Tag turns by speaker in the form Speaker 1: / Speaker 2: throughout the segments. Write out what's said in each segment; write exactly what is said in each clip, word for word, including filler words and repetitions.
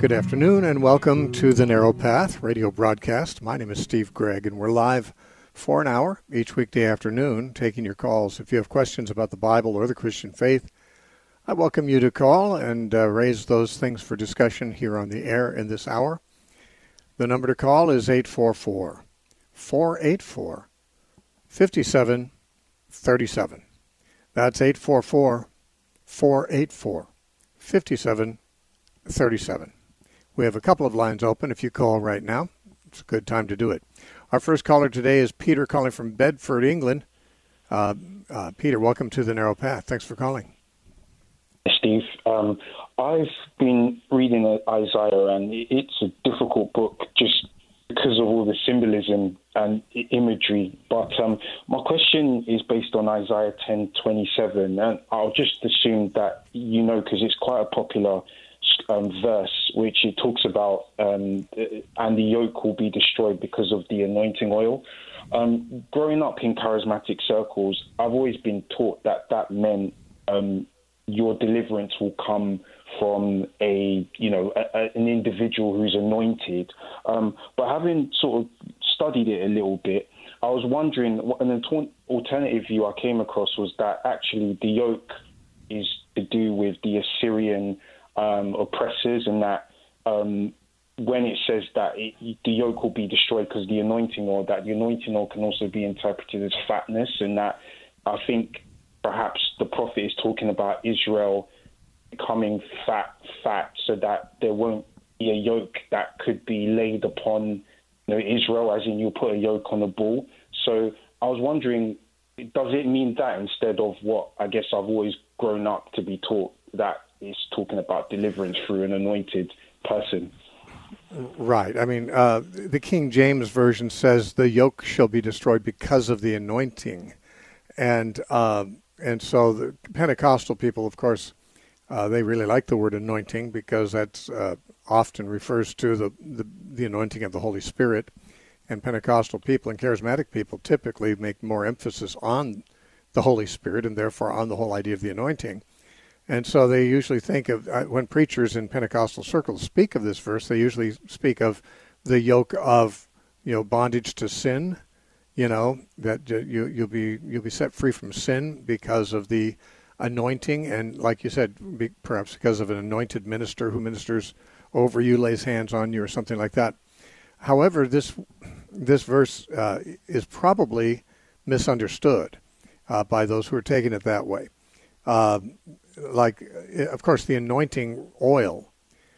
Speaker 1: Good afternoon and welcome to the Narrow Path radio broadcast. My name is Steve Gregg and we're live for an hour each weekday afternoon taking your calls. If you have questions about the Bible or the Christian faith, I welcome you to call and uh, raise those things for discussion here on the air in this hour. The number to call is eight four four, four eight four, five seven three seven. That's eight four four, four eight four, five seven three seven. We have a couple of lines open. If you call right now, it's a good time to do it. Our first caller today is Peter calling from Bedford, England. Uh, uh, Peter, welcome to the Narrow Path. Thanks for calling.
Speaker 2: Steve, um, I've been reading Isaiah, and it's a difficult book just because of all the symbolism and imagery. But um, my question is based on Isaiah ten twenty-seven, and I'll just assume that you know because it's quite a popular um, verse, which it talks about, um, and the yoke will be destroyed because of the anointing oil. Um, growing up in charismatic circles, I've always been taught that that meant um, your deliverance will come from a, you know, a, a, an individual who's anointed. Um, but having sort of studied it a little bit, I was wondering what an alternative view I came across was that actually the yoke is to do with the Assyrian um, oppressors, and that um, when it says that it, the yoke will be destroyed because the anointing oil, that the anointing oil can also be interpreted as fatness, and that I think perhaps the prophet is talking about Israel becoming fat, fat, so that there won't be a yoke that could be laid upon, you know, Israel, as in you put a yoke on a bull. So I was wondering, does it mean that instead of what I guess I've always grown up to be taught, that it's talking about deliverance through an anointed person?
Speaker 1: Right. I mean, uh, the King James Version says the yoke shall be destroyed because of the anointing. And uh, and so the Pentecostal people, of course, uh, they really like the word anointing because that uh, often refers to the, the, the anointing of the Holy Spirit. And Pentecostal people and charismatic people typically make more emphasis on the Holy Spirit and therefore on the whole idea of the anointing. And so they usually think of, uh, when preachers in Pentecostal circles speak of this verse, they usually speak of the yoke of, you know, bondage to sin. You know, that you, you'll be you'll be set free from sin because of the anointing, and like you said, be, perhaps because of an anointed minister who ministers over you, lays hands on you, or something like that. However, this this verse uh, is probably misunderstood uh, by those who are taking it that way. Uh, like, of course, the anointing oil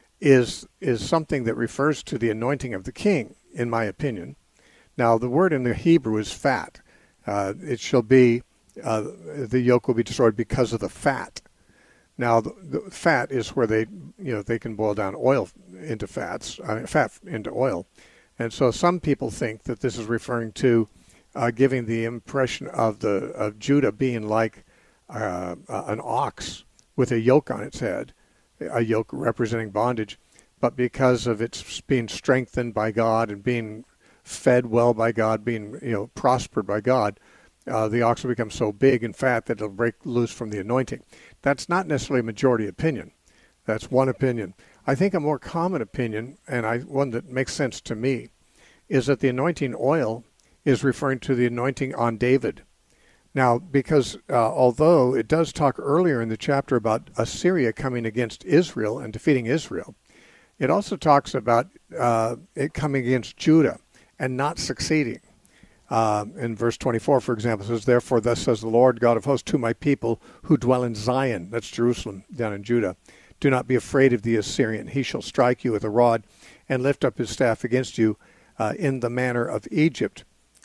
Speaker 1: is is something that refers to the anointing of the king, in my opinion. Now, the word in the Hebrew is fat. Uh, it shall be, uh, the yoke will be destroyed because of the fat. Now, the, the fat is where they, you know, they can boil down oil into fats, uh, fat into oil. And so some people think that this is referring to uh, giving the impression of the of Judah being like uh, an ox with a yoke on its head, a yoke representing bondage. But because of its being strengthened by God and being fed well by God, being, you know, prospered by God, uh, the ox will become so big and fat that it'll break loose from the anointing. That's not necessarily a majority opinion. That's one opinion. I think a more common opinion, and I one that makes sense to me, is that the anointing oil is referring to the anointing on David. Now, because uh, although it does talk earlier in the chapter about Assyria coming against Israel and defeating Israel, it also talks about uh, it coming against Judah and not succeeding. Uh, in verse twenty-four, for example, it says, "Therefore thus says the Lord God of hosts to my people who dwell in Zion," that's Jerusalem down in Judah, "do not be afraid of the Assyrian. He shall strike you with a rod and lift up his staff against you uh, in the manner of Egypt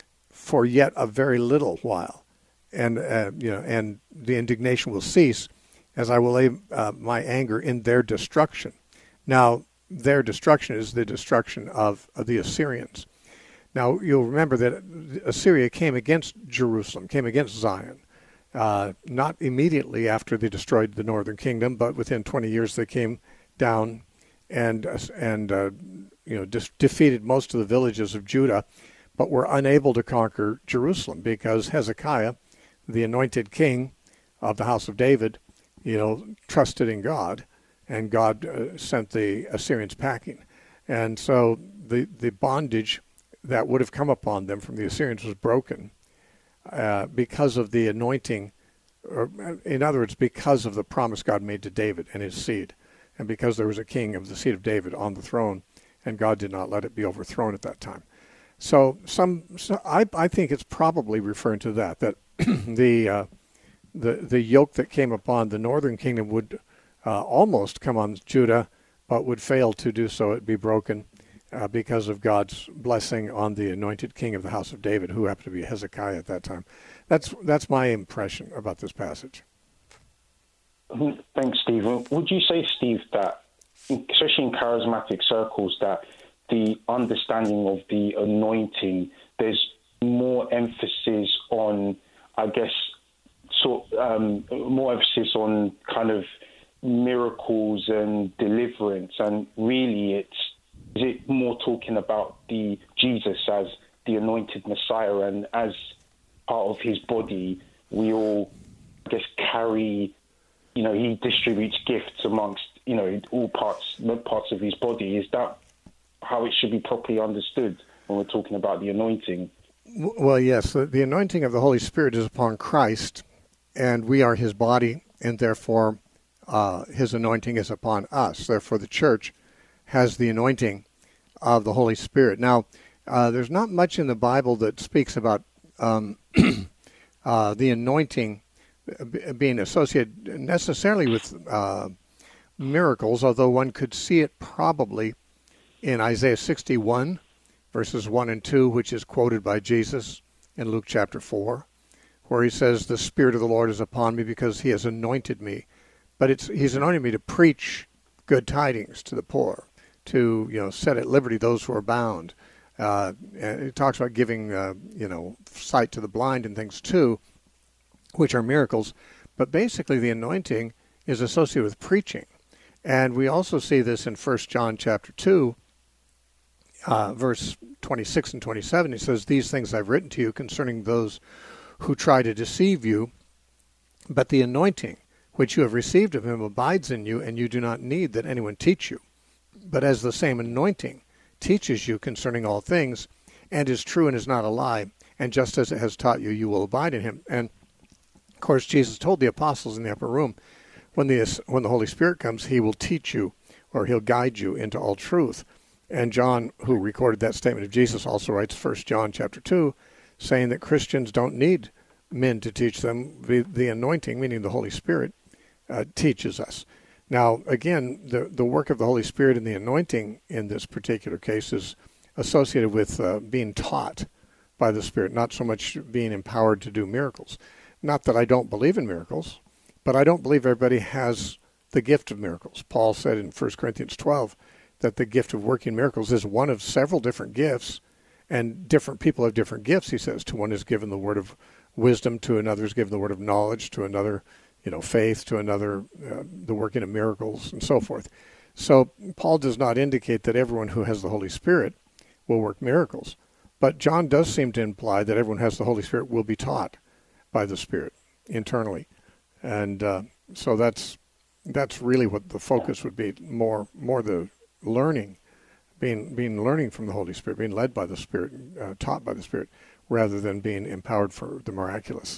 Speaker 1: for yet a very little while. And, uh, you know, and the indignation will cease as I will lay uh, my anger in their destruction." Now, their destruction is the destruction of, of the Assyrians. Now, you'll remember that Assyria came against Jerusalem, came against Zion, uh, not immediately after they destroyed the northern kingdom, but within twenty years they came down and and uh, you know de- defeated most of the villages of Judah, but were unable to conquer Jerusalem because Hezekiah, the anointed king of the house of David, you know, trusted in God and God uh, sent the Assyrians packing. And so the, the bondage that would have come upon them from the Assyrians was broken uh, because of the anointing, or in other words, because of the promise God made to David and his seed, and because there was a king of the seed of David on the throne, and God did not let it be overthrown at that time. So some, so I, I think it's probably referring to that, that the, uh, the the yoke that came upon the northern kingdom would uh, almost come on Judah, but would fail to do so. It'd be broken uh, because of God's blessing on the anointed king of the house of David, who happened to be Hezekiah at that time. That's that's my impression about this passage.
Speaker 2: Thanks, Steve. Would you say, Steve, that, especially in charismatic circles, that the understanding of the anointing, there's more emphasis on, I guess, sort um, more emphasis on kind of miracles and deliverance, and really it's is it more talking about the Jesus as the anointed Messiah, and as part of his body we all, I guess, carry, you know, he distributes gifts amongst, you know, all parts parts of his body. Is that how it should be properly understood when we're talking about the anointing?
Speaker 1: Well, yes, the, the anointing of the Holy Spirit is upon Christ, and we are his body, and therefore uh, his anointing is upon us. Therefore, the church has the anointing of the Holy Spirit. Now, uh, there's not much in the Bible that speaks about um, uh, the anointing being associated necessarily with uh, miracles, although one could see it probably in Isaiah sixty-one, verses one and two, which is quoted by Jesus in Luke chapter four, where he says, "The Spirit of the Lord is upon me because he has anointed me." But it's he's anointed me to preach good tidings to the poor, to, you know, set at liberty those who are bound. Uh, and it talks about giving, uh, you know, sight to the blind and things too, which are miracles. But basically the anointing is associated with preaching. And we also see this in First John chapter two, uh, verse twenty-six and twenty-seven. He says, "These things I've written to you concerning those who try to deceive you, but the anointing which you have received of him abides in you, and you do not need that anyone teach you. But as the same anointing teaches you concerning all things, and is true and is not a lie, and just as it has taught you, you will abide in him." And of course, Jesus told the apostles in the upper room, when the when the Holy Spirit comes, he will teach you, or he'll guide you into all truth. And John, who recorded that statement of Jesus, also writes First John chapter two, saying that Christians don't need men to teach them. The, the anointing, meaning the Holy Spirit, uh, teaches us. Now, again, the, the work of the Holy Spirit and the anointing in this particular case is associated with uh, being taught by the Spirit, not so much being empowered to do miracles. Not that I don't believe in miracles, but I don't believe everybody has the gift of miracles. Paul said in First Corinthians twelve that the gift of working miracles is one of several different gifts, and different people have different gifts, he says. To one is given the word of wisdom, to another is given the word of knowledge, to another, you know, faith, to another, uh, the working of miracles, and so forth. So Paul does not indicate that everyone who has the Holy Spirit will work miracles. But John does seem to imply that everyone who has the Holy Spirit will be taught by the Spirit internally. And uh, so that's that's really what the focus would be, more more the learning, being being learning from the Holy Spirit, being led by the Spirit, uh, taught by the Spirit, rather than being empowered for the miraculous.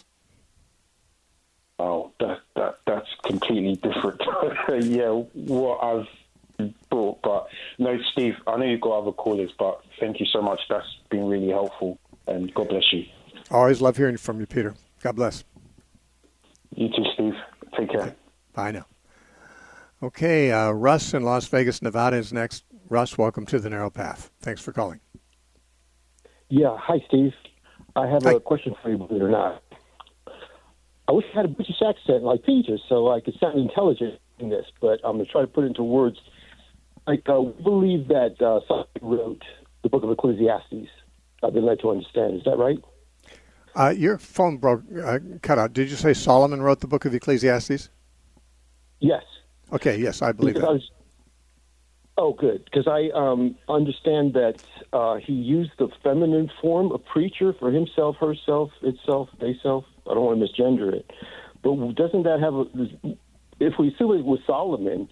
Speaker 2: Oh, that that that's completely different. Yeah, what I've thought. But no, Steve, I know you've got other callers, but thank you so much. That's been really helpful, and God bless you.
Speaker 1: Always love hearing from you, Peter. God bless.
Speaker 2: You too, Steve. Take care.
Speaker 1: Okay. Bye now. Okay, uh, Russ in Las Vegas, Nevada is next. Russ, welcome to The Narrow Path. Thanks for calling.
Speaker 3: Yeah, hi, Steve. I have
Speaker 1: hi.
Speaker 3: a question for you, believe it or not. I wish I had a British accent like Peter so I could sound intelligent in this, but I'm going to try to put it into words. Like, uh, we believe that uh, Solomon wrote the book of Ecclesiastes. I've been led to understand. Is that right?
Speaker 1: Uh, your phone broke, uh, cut out. Did you say Solomon wrote the book of Ecclesiastes?
Speaker 3: Yes.
Speaker 1: Okay, yes, I believe
Speaker 3: because
Speaker 1: that.
Speaker 3: I was, oh, good. Because I um, understand that uh, he used the feminine form of preacher for himself, herself, itself, they self. I don't want to misgender it. But doesn't that have a... If we assume it was Solomon,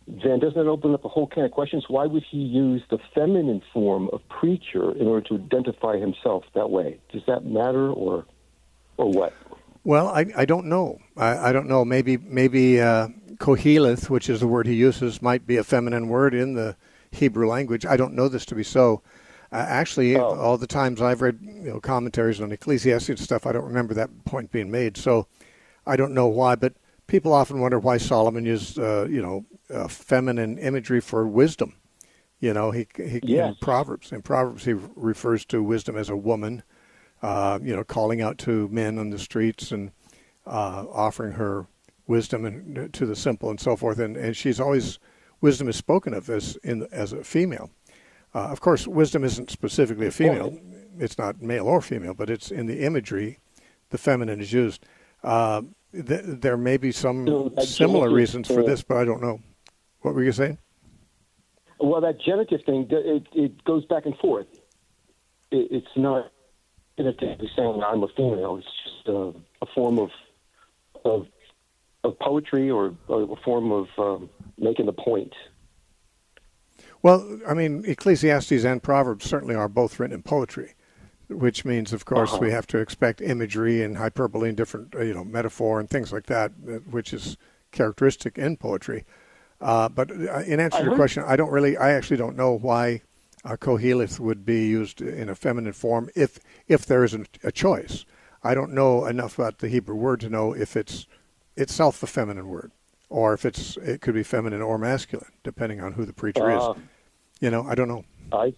Speaker 3: then doesn't that open up a whole can of questions? Why would he use the feminine form of preacher in order to identify himself that way? Does that matter, or or what?
Speaker 1: Well, I, I don't know. I, I don't know. Maybe maybe uh, Koheleth, which is the word he uses, might be a feminine word in the Hebrew language. I don't know this to be so. Uh, actually,
Speaker 3: oh.
Speaker 1: all the times I've read you know commentaries on Ecclesiastes and stuff, I don't remember that point being made. So I don't know why, but people often wonder why Solomon used uh, you know uh, feminine imagery for wisdom. You know, he, he
Speaker 3: yes.
Speaker 1: in Proverbs. In Proverbs, he refers to wisdom as a woman. Uh, you know, calling out to men on the streets and uh, offering her wisdom and to the simple and so forth. And, and she's always, wisdom is spoken of as in as a female. Uh, of course, wisdom isn't specifically a female. It's not male or female, but it's in the imagery, the feminine is used. Uh, th- there may be some
Speaker 3: so
Speaker 1: similar reasons for this, but I don't know. What were you saying?
Speaker 3: Well, that genitive thing, it, it goes back and forth. It, it's not definitively saying I'm a female. It's just uh, a form of, of of poetry or a form of um, making a point.
Speaker 1: Well, I mean, Ecclesiastes and Proverbs certainly are both written in poetry, which means, of course, uh-huh. we have to expect imagery and hyperbole and different, you know, metaphor and things like that, which is characteristic in poetry. Uh, but in answer to your question, I don't really, I actually don't know why uh, Koheleth would be used in a feminine form if if there isn't a choice. I don't know enough about the Hebrew word to know if it's itself a feminine word, or if it's it could be feminine or masculine, depending on who the preacher uh, is. You know, I don't know.
Speaker 3: I,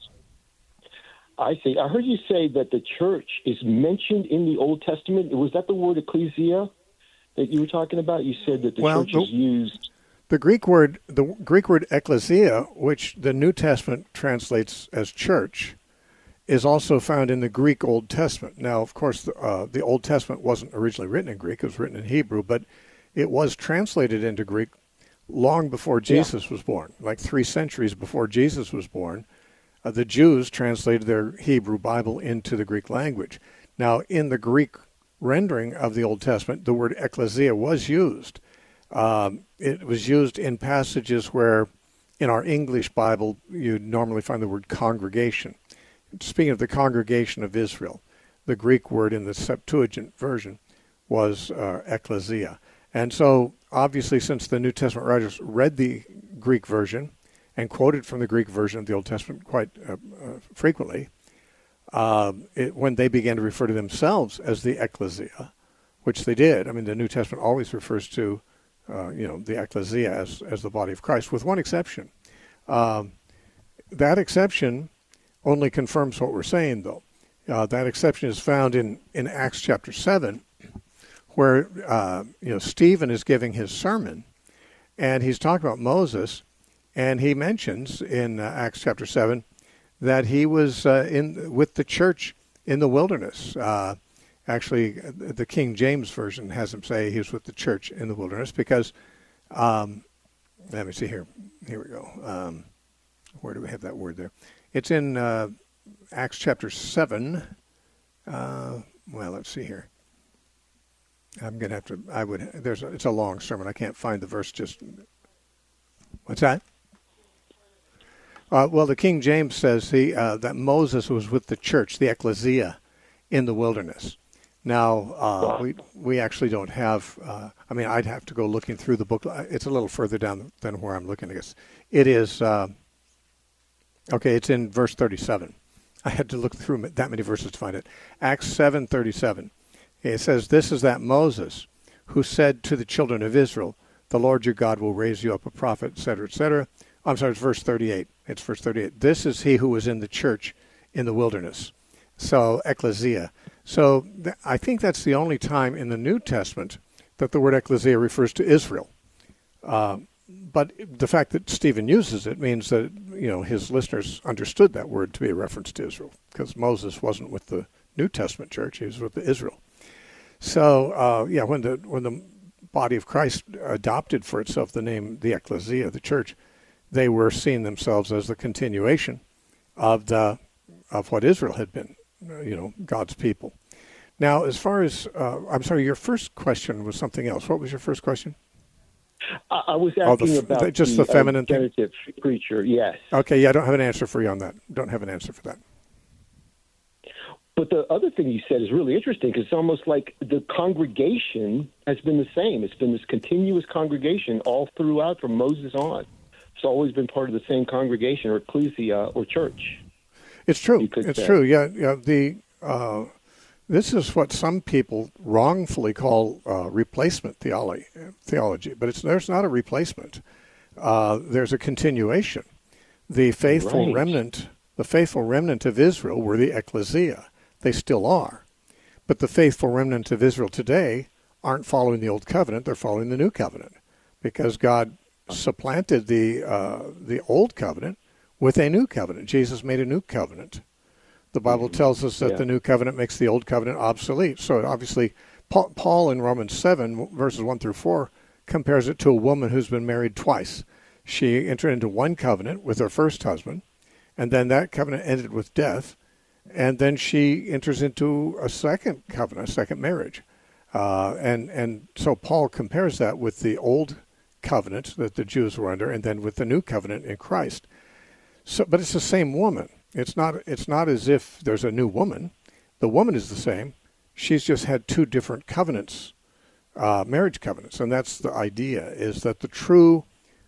Speaker 3: I see. I heard you say that the church is mentioned in the Old Testament. Was that the word ecclesia that you were talking about? You said that the
Speaker 1: well,
Speaker 3: church the, is used.
Speaker 1: The Greek word, the Greek word ekklesia, which the New Testament translates as church, is also found in the Greek Old Testament. Now, of course, uh, the Old Testament wasn't originally written in Greek. It was written in Hebrew, but it was translated into Greek long before Jesus yeah. was born, like three centuries before Jesus was born. Uh, the Jews translated their Hebrew Bible into the Greek language. Now, in the Greek rendering of the Old Testament, the word ekklesia was used. Um, it was used in passages where, in our English Bible, you normally find the word congregation. Speaking of the congregation of Israel, the Greek word in the Septuagint version was uh, ekklesia. And so, obviously, since the New Testament writers read the Greek version and quoted from the Greek version of the Old Testament quite uh, uh, frequently, uh, it, when they began to refer to themselves as the ekklesia, which they did, I mean, the New Testament always refers to, uh, you know, the ekklesia as, as the body of Christ, with one exception. Um, that exception only confirms what we're saying, though. Uh, that exception is found in, in Acts chapter seven, where uh, you know Stephen is giving his sermon, and he's talking about Moses, and he mentions in uh, Acts chapter seven that he was uh, in with the church in the wilderness. Uh, actually, the King James Version has him say he was with the church in the wilderness because, um, let me see here. Here we go. Um, where do we have that word there? It's in uh, Acts chapter seven. Uh, well, let's see here. I'm going to have to, I would, there's a, it's a long sermon. I can't find the verse just, what's that? Uh, well, the King James says he, uh, that Moses was with the church, the ecclesia, in the wilderness. Now, uh, we we actually don't have, uh, I mean, I'd have to go looking through the book. It's a little further down than where I'm looking, I guess. It is, uh, okay, it's in verse thirty-seven. I had to look through that many verses to find it. Acts seven thirty-seven. It says, this is that Moses who said to the children of Israel, the Lord your God will raise you up a prophet, et cetera, et cetera. I'm sorry, it's verse thirty-eight. It's verse thirty-eight. This is he who was in the church in the wilderness. So, ecclesia. So, th- I think that's the only time in the New Testament that the word ecclesia refers to Israel. Uh, but the fact that Stephen uses it means that, you know, his listeners understood that word to be a reference to Israel, because Moses wasn't with the New Testament church, he was with the Israel. So, uh, yeah, when the when the body of Christ adopted for itself the name, the ecclesia, the church, they were seeing themselves as the continuation of the of what Israel had been, you know, God's people. Now, as far as, uh, I'm sorry, your first question was something else. What was your first question?
Speaker 3: I, I was
Speaker 1: Oh,
Speaker 3: asking
Speaker 1: the,
Speaker 3: about
Speaker 1: the, just
Speaker 3: the,
Speaker 1: the feminine
Speaker 3: uh,
Speaker 1: thing?
Speaker 3: genitive creature, yes.
Speaker 1: Okay, yeah, I don't have an answer for you on that. Don't have an answer for that.
Speaker 3: But the other thing you said is really interesting because it's almost like the congregation has been the same. It's been this continuous congregation all throughout from Moses on. It's always been part of the same congregation or ecclesia or church.
Speaker 1: It's true. It's
Speaker 3: say.
Speaker 1: true. Yeah, yeah. The uh, this is what some people wrongfully call uh, replacement theology. Theology, but it's there's not a replacement. Uh, there's a continuation. The faithful
Speaker 3: Right.
Speaker 1: remnant, the faithful remnant of Israel, were the ecclesia. They still are, but the faithful remnant of Israel today aren't following the old covenant. They're following the new covenant because God supplanted the uh, the old covenant with a new covenant. Jesus made a new covenant. The Bible tells us that
Speaker 3: Yeah.
Speaker 1: the new covenant makes the old covenant obsolete. So obviously, Paul, Paul in Romans seven, verses one through four, compares it to a woman who's been married twice. She entered into one covenant with her first husband, and then that covenant ended with death, and then she enters into a second covenant, a second marriage. Uh, and, and so Paul compares that with the old covenant that the Jews were under, and then with the new covenant in Christ. So, but it's the same woman. It's not. It's not as if there's a new woman. The woman is the same. She's just had two different covenants, uh, marriage covenants, and that's the idea: is that the true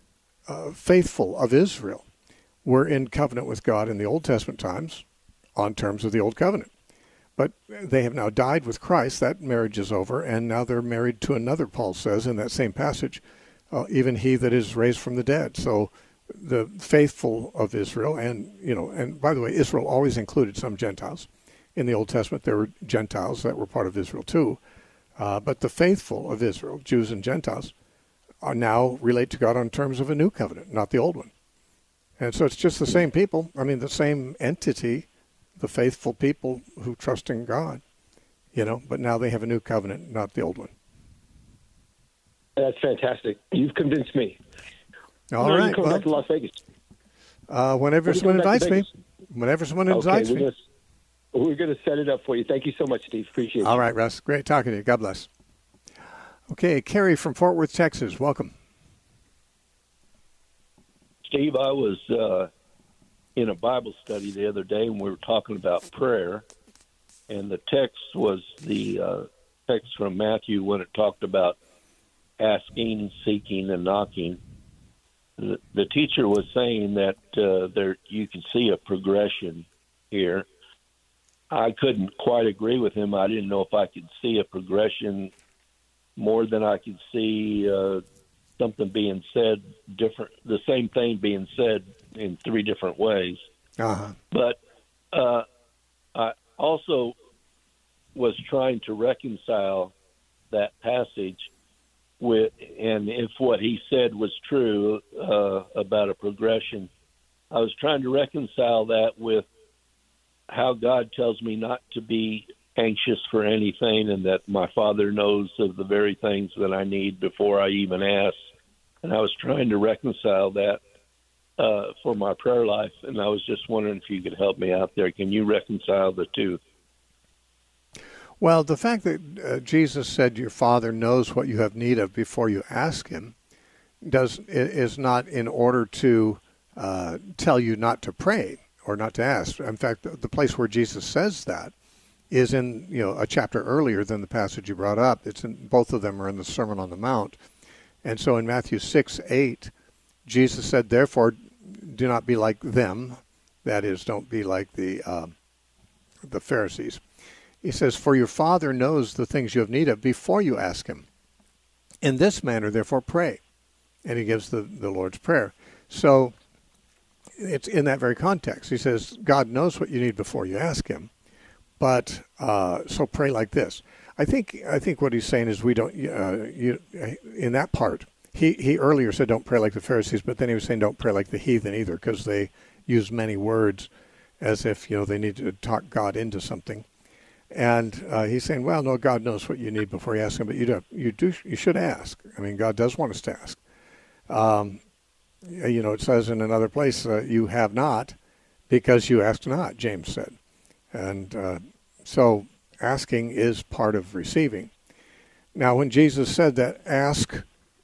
Speaker 1: uh, faithful of Israel were in covenant with God in the Old Testament times, on terms of the Old Covenant. But they have now died with Christ. That marriage is over, and now they're married to another. Paul says in that same passage, uh, even he that is raised from the dead. So the faithful of Israel, and you know, and by the way, Israel always included some Gentiles. In the Old Testament, there were Gentiles that were part of Israel too. Uh, but the faithful of Israel, Jews and Gentiles, are now relate to God on terms of a new covenant, not the old one. And so it's just the same people. I mean, the same entity, the faithful people who trust in God, you know, but now they have a new covenant, not the old one.
Speaker 3: That's fantastic. You've convinced me.
Speaker 1: All
Speaker 3: When are you
Speaker 1: right.
Speaker 3: coming
Speaker 1: Well,
Speaker 3: back to Las Vegas?
Speaker 1: uh, whenever
Speaker 3: When are you
Speaker 1: someone
Speaker 3: coming back to
Speaker 1: invites me,
Speaker 3: Vegas?
Speaker 1: whenever someone
Speaker 3: Okay,
Speaker 1: invites
Speaker 3: we're
Speaker 1: me.
Speaker 3: gonna, we're going to set it up for you. Thank you so much, Steve. Appreciate it.
Speaker 1: All right, Russ. Great talking to you. God bless. Okay, Kerry from Fort Worth, Texas. Welcome.
Speaker 4: Steve, I was uh, in a Bible study the other day, and we were talking about prayer, and the text was the uh, text from Matthew when it talked about asking, seeking, and knocking. The, the teacher was saying that uh, there you can see a progression here. I couldn't quite agree with him. I didn't know if I could see a progression more than I could see uh, something being said different, the same thing being said in three different ways.
Speaker 1: Uh-huh.
Speaker 4: But uh, I also was trying to reconcile that passage with, and if what he said was true uh, about a progression, I was trying to reconcile that with how God tells me not to be anxious for anything, and that my Father knows of the very things that I need before I even ask. And I was trying to reconcile that uh, for my prayer life, and I was just wondering if you could help me out there. Can you reconcile the two?
Speaker 1: Well, the fact that uh, Jesus said your Father knows what you have need of before you ask him does is not in order to uh, tell you not to pray or not to ask. In fact, the, the place where Jesus says that is in, you know, a chapter earlier than the passage you brought up. It's in, both of them are in the Sermon on the Mount. And so in Matthew six, eight, Jesus said, therefore, do not be like them. That is, don't be like the uh, the Pharisees. He says, for your Father knows the things you have need of before you ask him. In this manner, therefore, pray. And he gives the, the Lord's Prayer. So it's in that very context. He says, God knows what you need before you ask him. But uh, so pray like this. I think I think what he's saying is we don't, uh, you, in that part, he, he earlier said don't pray like the Pharisees, but then he was saying don't pray like the heathen either, because they use many words as if, you know, they need to talk God into something. And uh, he's saying, well, no, God knows what you need before you ask him, but you do, you do, you should ask. I mean, God does want us to ask. Um, you know, it says in another place, uh, you have not because you asked not, James said. And uh, so asking is part of receiving. Now, when Jesus said that, ask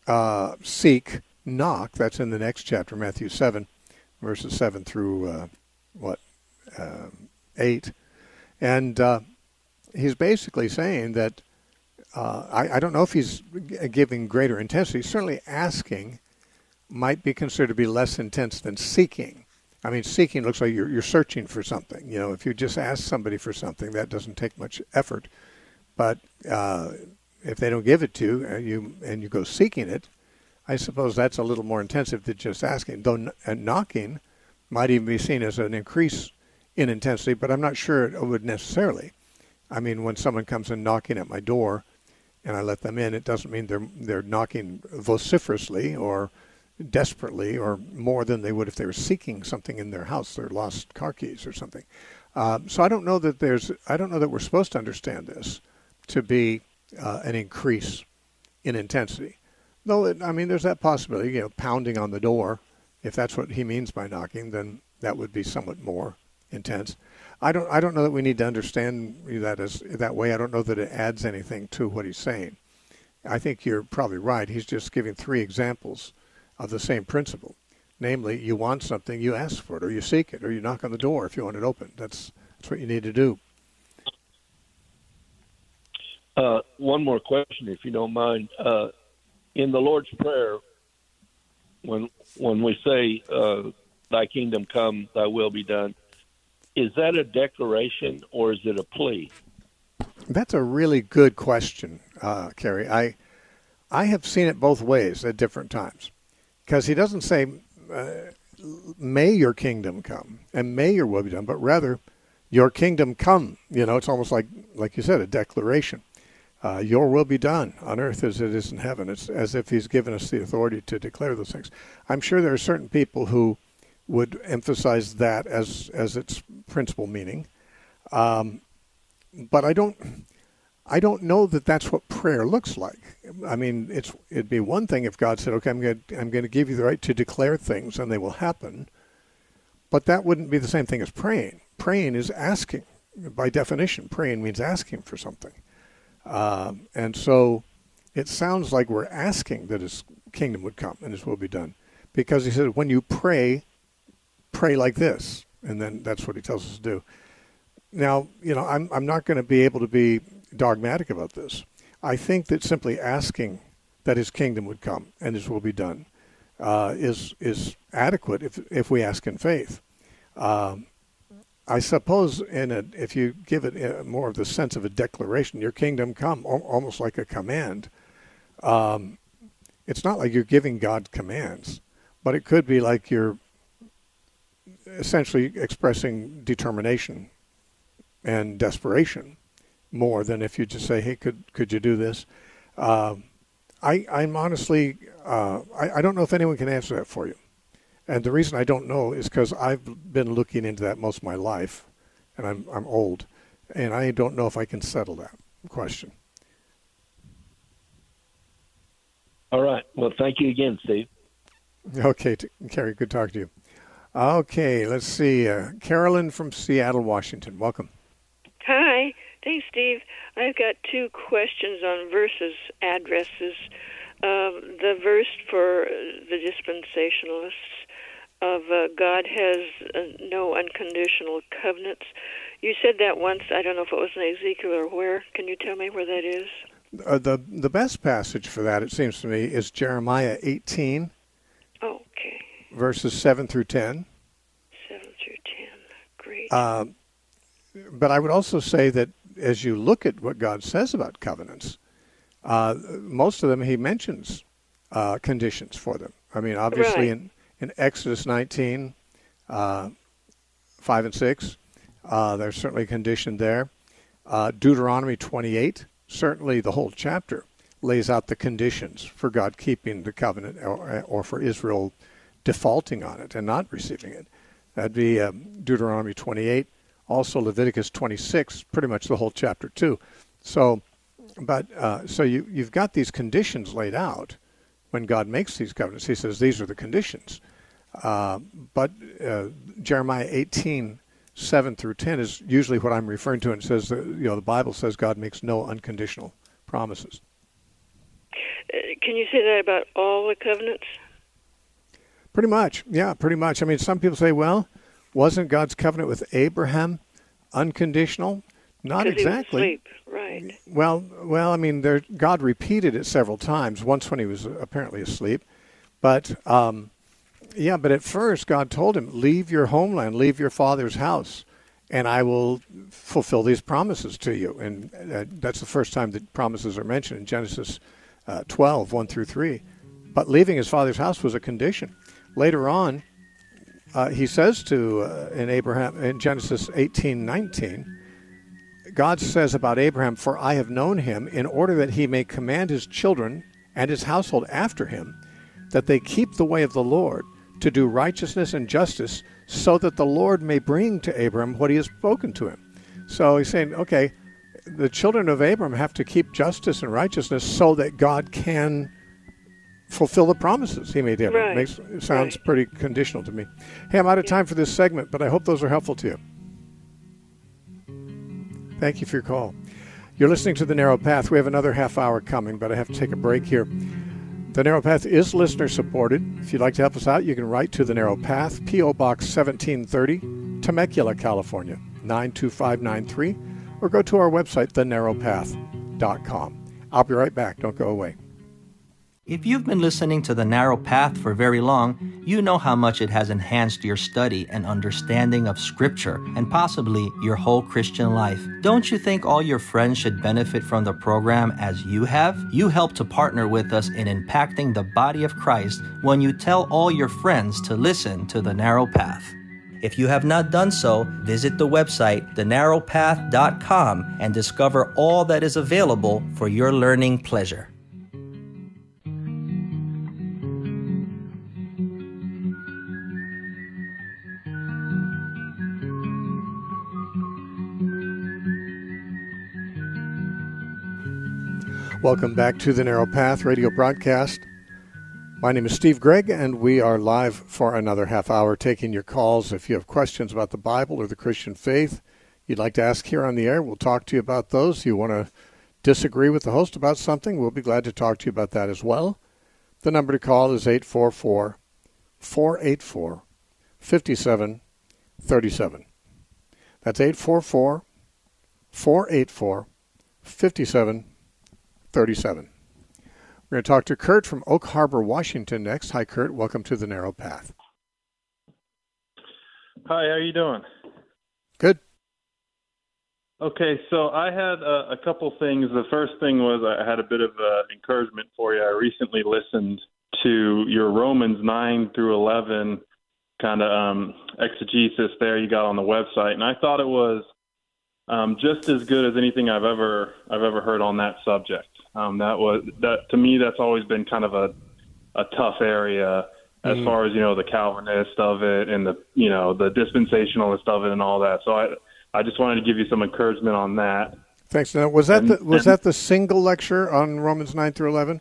Speaker 1: uh, seek, knock. That's in the next chapter, Matthew seven, verses seven through, uh, what, uh, eight. And uh, he's basically saying that, uh, I, I don't know if he's g- giving greater intensity. Certainly asking might be considered to be less intense than seeking. I mean, seeking looks like you're, you're searching for something. You know, if you just ask somebody for something, that doesn't take much effort. But uh, if they don't give it to you and you, and you go seeking it, I suppose that's a little more intensive than just asking. Though and knocking might even be seen as an increase in intensity, but I'm not sure it would necessarily. I mean, when someone comes in knocking at my door and I let them in, it doesn't mean they're they're knocking vociferously or desperately or more than they would if they were seeking something in their house, their lost car keys or something. Um, so I don't know that there's, I don't know that we're supposed to understand this to be uh, an increase in intensity. Though, it, I mean, there's that possibility, you know, pounding on the door. If that's what he means by knocking, then that would be somewhat more intense. I don't, I don't know that we need to understand that as that way. I don't know that it adds anything to what he's saying. I think you're probably right. He's just giving three examples of the same principle. Namely, you want something, you ask for it, or you seek it, or you knock on the door if you want it open. That's that's what you need to do.
Speaker 4: Uh, one more question, if you don't mind. Uh, in the Lord's Prayer, when when we say, uh, "Thy kingdom come, Thy will be done," is that a declaration or is it a plea?
Speaker 1: That's a really good question, uh, Kerry. I I have seen it both ways at different times. Because he doesn't say, uh, may your kingdom come and may your will be done, but rather, your kingdom come. You know, it's almost like, like you said, a declaration. Uh, your will be done on earth as it is in heaven. It's as if he's given us the authority to declare those things. I'm sure there are certain people who would emphasize that as, as its principal meaning. Um, but I don't... I don't know that that's what prayer looks like. I mean, it's it'd be one thing if God said, okay, I'm going to, I'm going to give you the right to declare things and they will happen. But that wouldn't be the same thing as praying. Praying is asking. By definition, praying means asking for something. Um, and so it sounds like we're asking that his kingdom would come and his will be done. Because he said, when you pray, pray like this. And then that's what he tells us to do. Now, you know, I'm I'm not going to be able to be dogmatic about this. I think that simply asking that his kingdom would come and his will be done uh, is is adequate if if we ask in faith. Um, I suppose in a, if you give it a, more of the sense of a declaration, your kingdom come, al- almost like a command. Um, it's not like you're giving God commands, but it could be like you're essentially expressing determination and desperation more than if you just say, hey, could could you do this? Uh, I, I'm honestly, uh, I, I don't know if anyone can answer that for you. And the reason I don't know is because I've been looking into that most of my life, and I'm I'm old, and I don't know if I can settle that question.
Speaker 4: All right. Well, thank you again, Steve.
Speaker 1: Okay, t- Kerry, good talking to you. Okay, let's see. Uh, Carolyn from Seattle, Washington. Welcome.
Speaker 5: Hi. Thanks, Steve. I've got two questions on verses, addresses. Um, the verse for the dispensationalists of uh, God has uh, no unconditional covenants. You said that once. I don't know if it was in Ezekiel or where. Can you tell me where that is?
Speaker 1: Uh, the the best passage for that, it seems to me, is Jeremiah eighteen.
Speaker 5: Oh, okay.
Speaker 1: Verses seven through ten.
Speaker 5: seven through ten. Great.
Speaker 1: Uh, but I would also say that as you look at what God says about covenants, uh, most of them he mentions uh, conditions for them. I mean, obviously
Speaker 5: right.
Speaker 1: in, in Exodus nineteen, uh, five and six, uh, there's certainly a condition there. Uh, Deuteronomy twenty-eight, certainly the whole chapter lays out the conditions for God keeping the covenant or, or for Israel defaulting on it and not receiving it. That'd be um, Deuteronomy twenty-eight. Also Leviticus twenty-six, pretty much the whole chapter too. So, but uh, so you you've got these conditions laid out when God makes these covenants. He says these are the conditions. Uh, but uh, Jeremiah eighteen, seven through ten is usually what I'm referring to, and it says that, you know, the Bible says God makes no unconditional promises.
Speaker 5: can you say that about all the covenants?
Speaker 1: Pretty much, yeah, pretty much. I mean, some people say, well, wasn't God's covenant with Abraham unconditional? Not exactly.
Speaker 5: He was asleep. Right.
Speaker 1: Well, well, I mean, there, God repeated it several times. Once when he was apparently asleep, but um, yeah, but at first God told him, "Leave your homeland, leave your father's house, and I will fulfill these promises to you." And uh, that's the first time that promises are mentioned in Genesis uh, twelve, one through three. But leaving his father's house was a condition. Later on, uh, he says to uh, in Abraham in Genesis eighteen nineteen, God says about Abraham, "For I have known him in order that he may command his children and his household after him, that they keep the way of the Lord, to do righteousness and justice, so that the Lord may bring to Abraham what he has spoken to him." So he's saying, okay, the children of Abraham have to keep justice and righteousness so that God can fulfill the promises he made to Abraham.
Speaker 5: Right.
Speaker 1: Makes, it sounds
Speaker 5: Right.
Speaker 1: pretty conditional to me. Hey, I'm out of time for this segment, but I hope those are helpful to you. Thank you for your call. You're listening to The Narrow Path. We have another half hour coming, but I have to take a break here. The Narrow Path is listener-supported. If you'd like to help us out, you can write to The Narrow Path, P O. Box seventeen thirty, Temecula, California, nine two five nine three, or go to our website, the narrow path dot com. I'll be right back. Don't go away.
Speaker 6: If you've been listening to The Narrow Path for very long, you know how much it has enhanced your study and understanding of Scripture and possibly your whole Christian life. Don't you think all your friends should benefit from the program as you have? You help to partner with us in impacting the body of Christ when you tell all your friends to listen to The Narrow Path. If you have not done so, visit the website the narrow path dot com and discover all that is available for your learning pleasure.
Speaker 1: Welcome back to the Narrow Path radio broadcast. My name is Steve Gregg, and we are live for another half hour taking your calls. If you have questions about the Bible or the Christian faith you'd like to ask here on the air, we'll talk to you about those. You want to disagree with the host about something, we'll be glad to talk to you about that as well. The number to call is eight four four, four eight four, five seven three seven. That's eight four four, four eight four, five seven three seven. We're going to talk to Kurt from Oak Harbor, Washington next. Hi, Kurt. Welcome to The Narrow Path.
Speaker 7: Hi, how are you doing?
Speaker 1: Good.
Speaker 7: Okay, so I had a, a couple things. The first thing was I had a bit of uh, encouragement for you. I recently listened to your Romans nine through eleven kind of um, exegesis there you got on the website, and I thought it was um, just as good as anything I've ever I've ever heard on that subject. Um, that was that to me. That's always been kind of a a tough area as mm. far as, you know, the Calvinist of it and the, you know, the dispensationalist of it and all that. So I I just wanted to give you some encouragement on that.
Speaker 1: Thanks. Now, was that
Speaker 7: and,
Speaker 1: the, was
Speaker 7: and,
Speaker 1: that the single lecture on Romans nine through eleven?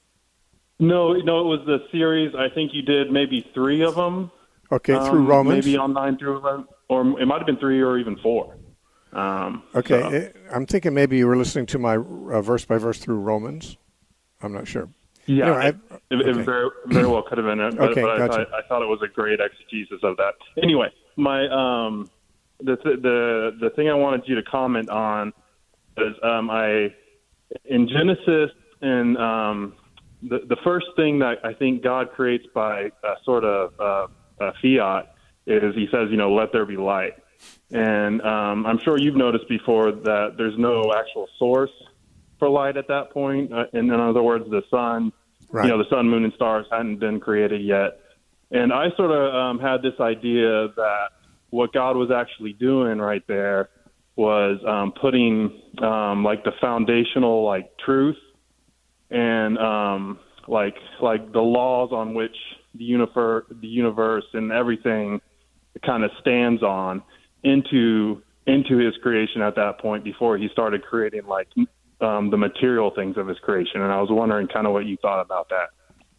Speaker 7: No, no, it was the series. I think you did maybe three of them.
Speaker 1: Okay,
Speaker 7: um,
Speaker 1: through Romans.
Speaker 7: Maybe on nine through eleven, or it might have been three or even four. Um,
Speaker 1: okay,
Speaker 7: so.
Speaker 1: it, I'm thinking maybe you were listening to my uh, verse by verse through Romans. I'm not sure.
Speaker 7: Yeah,
Speaker 1: anyway,
Speaker 7: it,
Speaker 1: I,
Speaker 7: it,
Speaker 1: okay.
Speaker 7: it very, very well could have been it. But,
Speaker 1: okay,
Speaker 7: but
Speaker 1: gotcha.
Speaker 7: I, thought, I thought it was a great exegesis of that. Anyway, my um, the the the thing I wanted you to comment on is um, I in Genesis and um, the the first thing that I think God creates by a sort of uh, a fiat is He says, you know, let there be light. And um, I'm sure you've noticed before that there's no actual source for light at that point. Uh, and in other words, the sun, right. you know, the sun, moon, and stars hadn't been created yet. And I sort of um, had this idea that what God was actually doing right there was um, putting um, like the foundational like truth and um, like like the laws on which the universe, the universe, and everything kind of stands on into into his creation at that point before he started creating like um, the material things of his creation. And I was wondering kind of what you thought about that.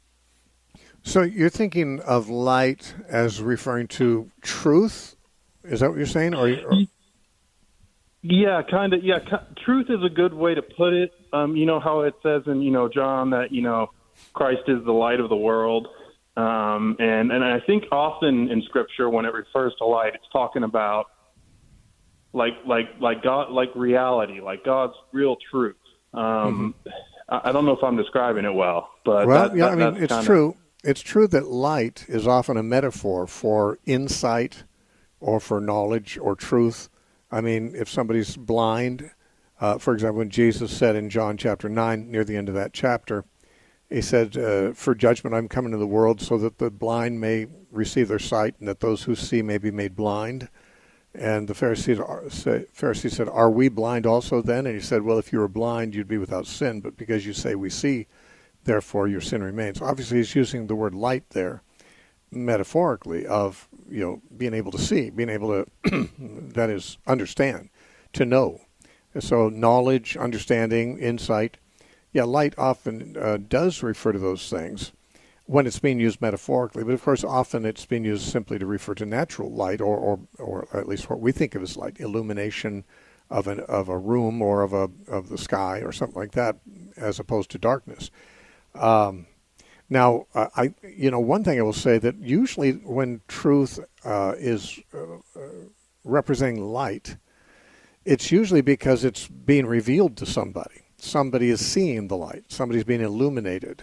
Speaker 1: So you're thinking of light as referring to truth? Is that what you're saying? Or, or...
Speaker 7: Yeah, kind of. Yeah, truth is a good way to put it. um, you know how it says in, you know, John that, you know, Christ is the light of the world. Um, and, and I think often in Scripture, when it refers to light, it's talking about like like like God, like reality, like God's real truth. Um, mm-hmm. I, I don't know if I'm describing it well, but
Speaker 1: well,
Speaker 7: that,
Speaker 1: yeah,
Speaker 7: that,
Speaker 1: I mean, it's
Speaker 7: kinda...
Speaker 1: true. It's true that light is often a metaphor for insight or for knowledge or truth. I mean, if somebody's blind, uh, for example, when Jesus said in John chapter nine, near the end of that chapter, he said, uh, for judgment I'm come into the world so that the blind may receive their sight and that those who see may be made blind. And the Pharisees, are, say, Pharisees said, are we blind also then? And he said, well, if you were blind, you'd be without sin. But because you say we see, therefore your sin remains. Obviously, he's using the word light there metaphorically of, you know, being able to see, being able to, that is, understand, to know. So knowledge, understanding, insight. Yeah, light often uh, does refer to those things when it's being used metaphorically, but of course often it's being used simply to refer to natural light, or, or, or at least what we think of as light, illumination of an of a room or of a of the sky or something like that, as opposed to darkness. Um, now, uh, I you know one thing I will say that usually when truth uh, is uh, uh, representing light, it's usually because it's being revealed to somebody. Somebody is seeing the light. Somebody's being illuminated.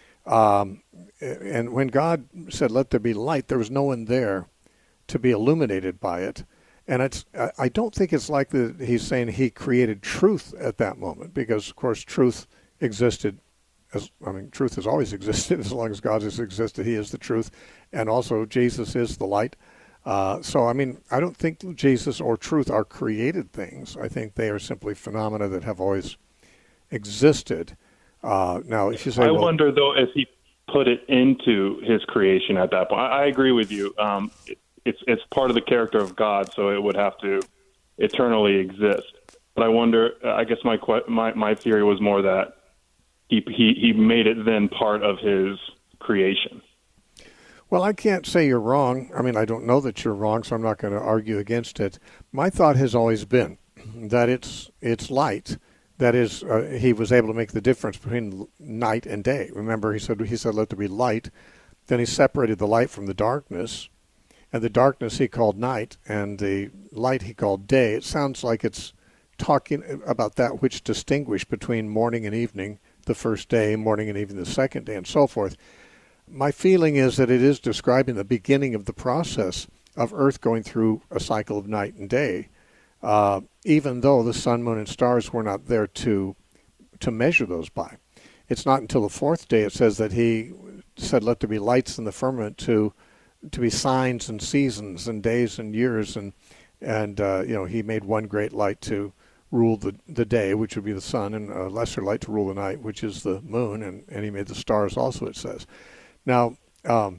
Speaker 1: Um, and when God said, let there be light, there was no one there to be illuminated by it. And it's, I don't think it's like that he's saying he created truth at that moment, because, of course, truth existed. As I mean, truth has always existed as long as God has existed. He is the truth. And also Jesus is the light. Uh, so, I mean, I don't think Jesus or truth are created things. I think they are simply phenomena that have always existed. Uh, now, if you say,
Speaker 7: I
Speaker 1: well,
Speaker 7: wonder though if he put it into his creation at that point. I, I agree with you. Um, it, it's it's part of the character of God, so it would have to eternally exist. But I wonder. I guess my my my theory was more that he he he made it then part of his creation.
Speaker 1: Well, I can't say you're wrong. I mean, I don't know that you're wrong, so I'm not going to argue against it. My thought has always been that it's it's light. That is, uh, he was able to make the difference between night and day. Remember, he said, he said, let there be light. Then he separated the light from the darkness, and the darkness he called night, and the light he called day. It sounds like it's talking about that which distinguished between morning and evening, the first day, morning and evening, the second day, and so forth. My feeling is that it is describing the beginning of the process of Earth going through a cycle of night and day. Uh, even though the sun, moon, and stars were not there to to measure those by. It's not until the fourth day it says that he said, let there be lights in the firmament to to be signs and seasons and days and years. And, and uh, you know, he made one great light to rule the, the day, which would be the sun, and a lesser light to rule the night, which is the moon. And, and he made the stars also, it says. Now, um,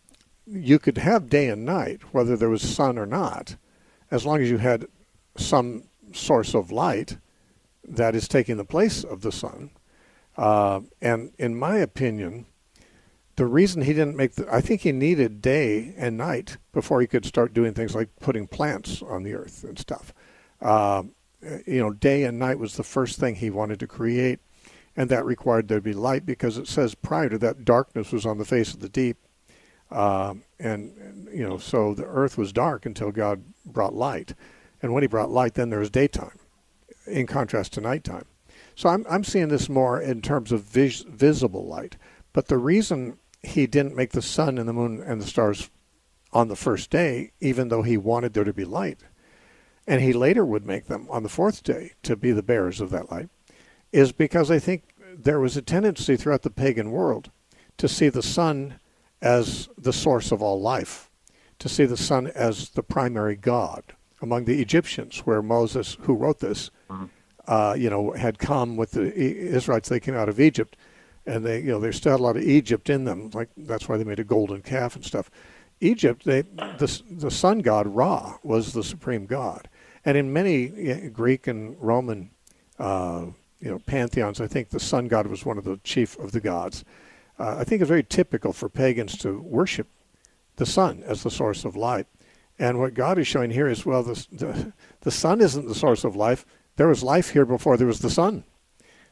Speaker 1: you could have day and night, whether there was sun or not, as long as you had some source of light that is taking the place of the sun. Uh, and in my opinion, the reason he didn't make the, I think he needed day and night before he could start doing things like putting plants on the earth and stuff. Uh, you know, day and night was the first thing he wanted to create, and that required there to be light, because it says prior to that, darkness was on the face of the deep. Uh, and, you know, so the earth was dark until God brought light. And when he brought light, then there was daytime, in contrast to nighttime. So I'm I'm seeing this more in terms of vis- visible light. But the reason he didn't make the sun and the moon and the stars on the first day, even though he wanted there to be light, and he later would make them on the fourth day to be the bearers of that light, is because I think there was a tendency throughout the pagan world to see the sun as the source of all life, to see the sun as the primary god. Among the Egyptians, where Moses, who wrote this, mm-hmm. uh, you know, had come with the Israelites. They came out of Egypt, and they, you know, they still had a lot of Egypt in them. Like that's why they made a golden calf and stuff. Egypt, they the the sun god Ra was the supreme god, and in many Greek and Roman, uh, you know, pantheons, I think the sun god was one of the chief of the gods. Uh, I think it's very typical for pagans to worship the sun as the source of light. And what God is showing here is, well, the, the the sun isn't the source of life. There was life here before there was the sun.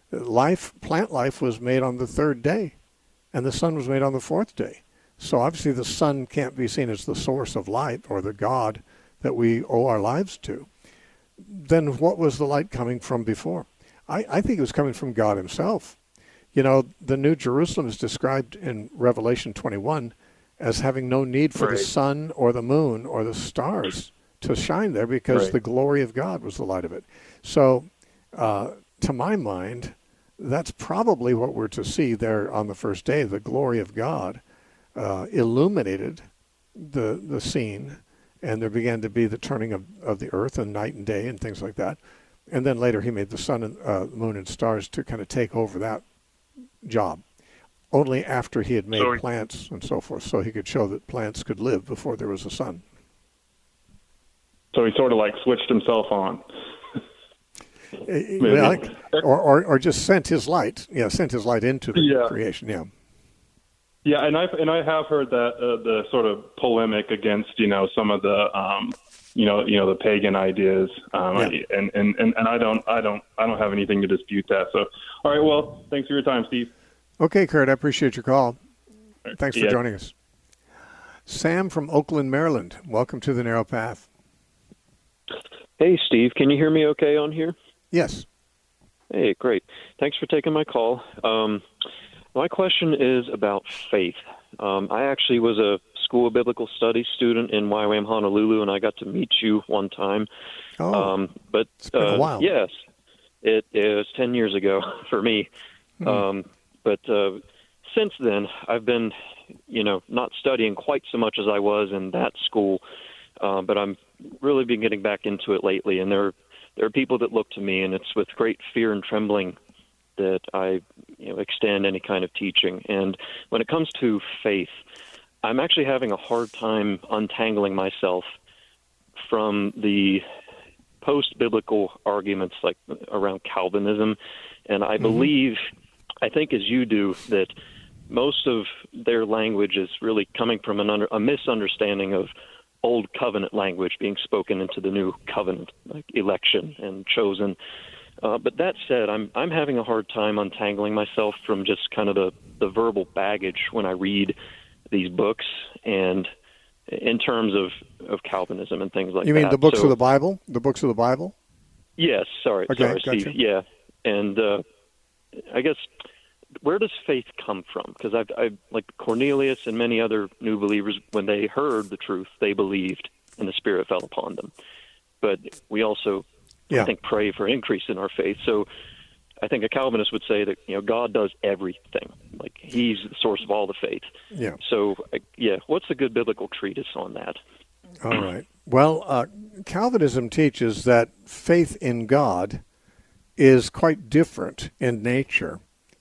Speaker 1: Life, plant life was made on the third day, and the sun was made on the fourth day. So obviously the sun can't be seen as the source of light or the God that we owe our lives to. Then what was the light coming from before? I, I think it was coming from God himself. You know, the New Jerusalem is described in Revelation twenty-one as having no need for
Speaker 7: right.
Speaker 1: the sun or the moon or the stars to shine there because
Speaker 7: right.
Speaker 1: the glory of God was the light of it. So, uh, to my mind, that's probably what we're to see there on the first day. The glory of God uh, illuminated the the scene, and there began to be the turning of, of the earth and night and day and things like that. And then later he made the sun and uh, moon and stars to kind of take over that job, only after he had made
Speaker 7: Sorry.
Speaker 1: plants and so forth, so he could show that plants could live before there was a sun.
Speaker 7: So he sort of like switched himself on.
Speaker 1: Well, like, or, or or just sent his light, yeah, sent his light into the
Speaker 7: Yeah.
Speaker 1: creation, yeah.
Speaker 7: Yeah, and I and I have heard that uh, the sort of polemic against you know some of the um, you know you know the pagan ideas, um,
Speaker 1: Yeah.
Speaker 7: and, and, and, and I don't I don't I don't have anything to dispute that. So, all right, well, thanks for your time, Steve.
Speaker 1: Okay, Kurt, I appreciate your call. Thanks for
Speaker 7: Yeah.
Speaker 1: joining us. Sam from Oakland, Maryland. Welcome to the Narrow Path.
Speaker 8: Hey, Steve, can you hear me okay on here?
Speaker 1: Yes.
Speaker 8: Hey, great. Thanks for taking my call. Um, my question is about faith. Um, I actually was a School of Biblical Studies student in Y WAM Honolulu, and I got to meet you one time.
Speaker 1: Oh,
Speaker 8: um, but
Speaker 1: it's been a
Speaker 8: uh,
Speaker 1: while.
Speaker 8: Yes, it, it was ten years ago for me.
Speaker 1: Hmm.
Speaker 8: Um, but uh, since then, I've been, you know, not studying quite so much as I was in that school, uh, but I'm really been getting back into it lately, and there there are people that look to me, and it's with great fear and trembling that I you know, extend any kind of teaching. And when it comes to faith, I'm actually having a hard time untangling myself from the post-biblical arguments like around Calvinism. And I mm-hmm. believe, I think as you do, that most of their language is really coming from an under, a misunderstanding of old covenant language being spoken into the new covenant, like election and chosen. Uh, but that said, I'm I'm having a hard time untangling myself from just kind of the, the verbal baggage when I read these books, and in terms of, of Calvinism and things like that.
Speaker 1: You mean
Speaker 8: that.
Speaker 1: the books
Speaker 8: so,
Speaker 1: of the Bible? The books of the Bible?
Speaker 8: Yes, sorry,
Speaker 1: okay,
Speaker 8: sorry,
Speaker 1: gotcha.
Speaker 8: Steve. Yeah, and uh, I guess where does faith come from? Because I've, I've like Cornelius and many other new believers, when they heard the truth, they believed, and the Spirit fell upon them. But we also,
Speaker 1: yeah.
Speaker 8: I think, pray for increase in our faith. So I think a Calvinist would say that you know God does everything, like He's the source of all the faith.
Speaker 1: Yeah.
Speaker 8: So yeah, what's a good biblical treatise on that?
Speaker 1: All right. Well, uh, Calvinism teaches that faith in God is quite different in nature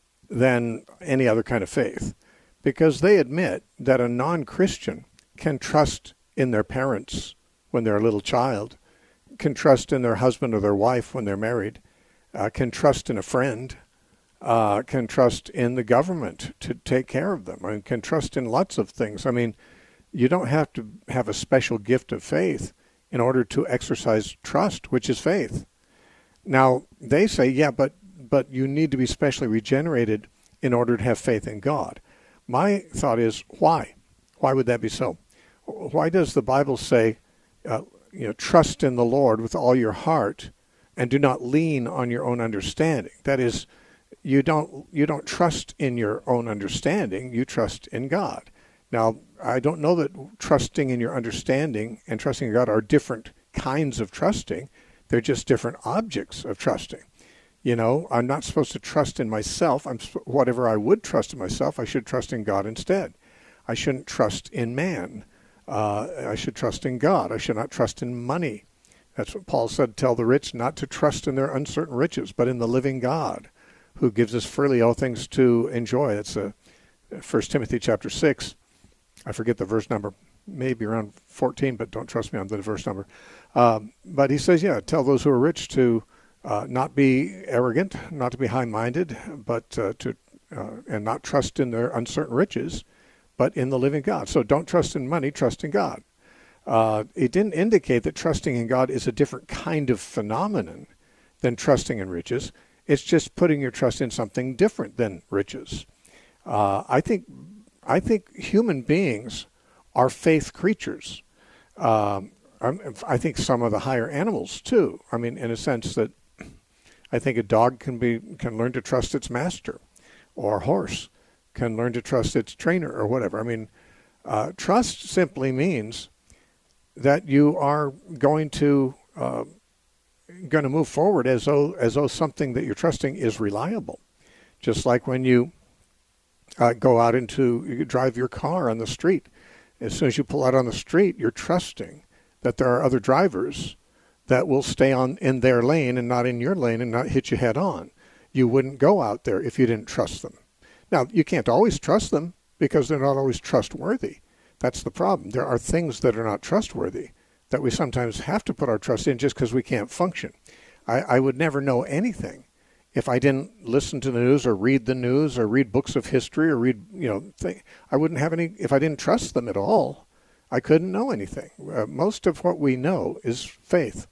Speaker 1: than any other kind of faith, because they admit that a non-Christian can trust in their parents when they're a little child, can trust in their husband or their wife when they're married, uh, can trust in a friend, uh, can trust in the government to take care of them, and can trust in lots of things. I mean, you don't have to have a special gift of faith in order to exercise trust, which is faith. Now, they say, yeah, but but you need to be specially regenerated in order to have faith in God. My thought is, why? Why would that be so? Why does the Bible say, uh, you know, trust in the Lord with all your heart and do not lean on your own understanding? That is, you don't you don't trust in your own understanding, you trust in God. Now, I don't know that trusting in your understanding and trusting in God are different kinds of trusting. They're just different objects of trusting. You know, I'm not supposed to trust in myself. I'm whatever I would trust in myself, I should trust in God instead. I shouldn't trust in man. Uh, I should trust in God. I should not trust in money. That's what Paul said, tell the rich not to trust in their uncertain riches, but in the living God, who gives us freely all things to enjoy. That's uh, First Timothy chapter six. I forget the verse number, maybe around fourteen, but don't trust me on the verse number. Um, but he says, yeah, tell those who are rich to uh, not be arrogant, not to be high-minded, but uh, to uh, and not trust in their uncertain riches, but in the living God. So don't trust in money, trust in God. Uh, it didn't indicate that trusting in God is a different kind of phenomenon than trusting in riches. It's just putting your trust in something different than riches. Uh, I think I think human beings are faith creatures. Um, I think some of the higher animals too. I mean, in a sense that I think a dog can be can learn to trust its master, or a horse can learn to trust its trainer, or whatever. I mean, uh, trust simply means that you are going to uh, going to move forward as though as though something that you're trusting is reliable. Just like when you uh, go out into you drive your car on the street, as soon as you pull out on the street, you're trusting that there are other drivers that will stay on in their lane and not in your lane and not hit you head on. You wouldn't go out there if you didn't trust them. Now, you can't always trust them because they're not always trustworthy. That's the problem. There are things that are not trustworthy that we sometimes have to put our trust in just because we can't function. I, I would never know anything if I didn't listen to the news or read the news or read books of history or read, you know, th- I wouldn't have any, if I didn't trust them at all, I couldn't know anything. Uh, most of what we know is faith.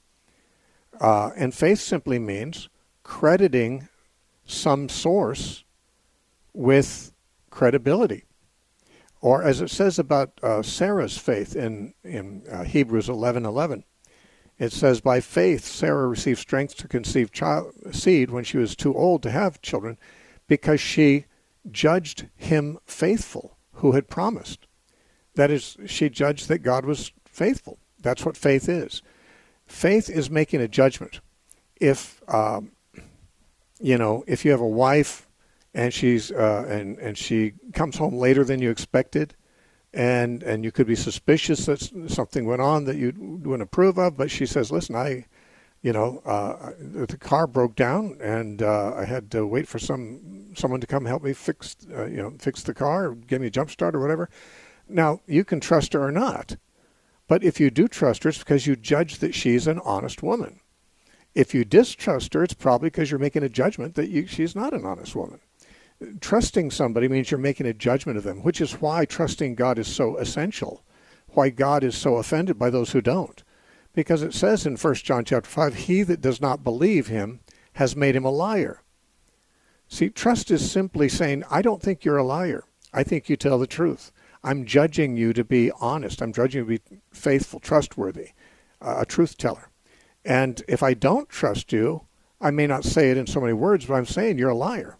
Speaker 1: Uh, and faith simply means crediting some source with credibility. Or as it says about uh, Sarah's faith in, in uh, Hebrews eleven eleven, it says, by faith Sarah received strength to conceive child, seed when she was too old to have children, because she judged him faithful who had promised. That is, she judged that God was faithful. That's what faith is. Faith is making a judgment. If, um, you know, if you have a wife and she's uh, and and she comes home later than you expected, and and you could be suspicious that something went on that you wouldn't approve of, but she says, "Listen, I, you know, uh, the car broke down, and uh, I had to wait for some someone to come help me fix, uh, you know, fix the car, or give me a jump start or whatever." Now, you can trust her or not, but if you do trust her, it's because you judge that she's an honest woman. If you distrust her, it's probably because you're making a judgment that you, she's not an honest woman. Trusting somebody means you're making a judgment of them, which is why trusting God is so essential, why God is so offended by those who don't. Because it says in First John chapter five, he that does not believe him has made him a liar. See, trust is simply saying, I don't think you're a liar. I think you tell the truth. I'm judging you to be honest. I'm judging you to be faithful, trustworthy, uh, a truth teller. And if I don't trust you, I may not say it in so many words, but I'm saying you're a liar.